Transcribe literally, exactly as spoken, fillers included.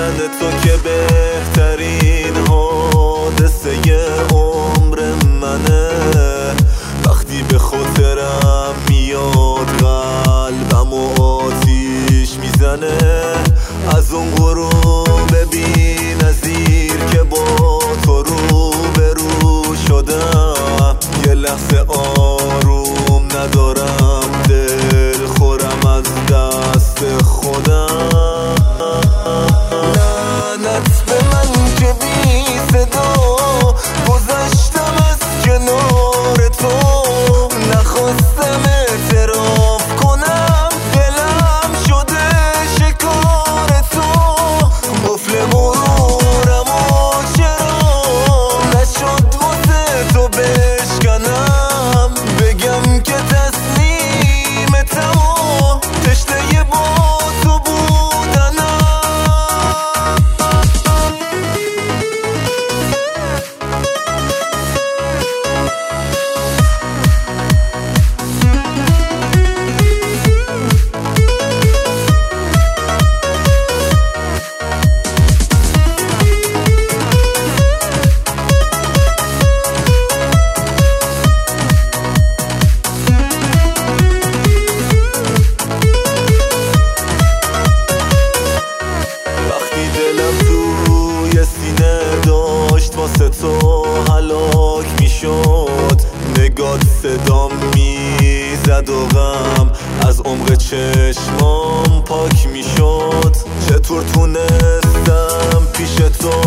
دیدن تو که بهترین حادثه عمر منه. وقتی به خاطرم میاد قلبم و آتیش میزنه. از اون غروب بی نظیر که با تو رو به رو شدم، یه لحظه آروم ندارم، دل خورم از دست خودم. لعنت به من که بی صدا گذشتم از کنار تو. نخواستم اعتراف کنم دلم شده شکار تو. قفل غرورم و چرا نشد واسه تو بشکنم. بگم که تسلیمتم و تشنه با تو بودنم. واسه تو هلاک میشد، نگات صدام میزد و غم از عمق چشمام پاک میشد. چطور تونستم پیش تو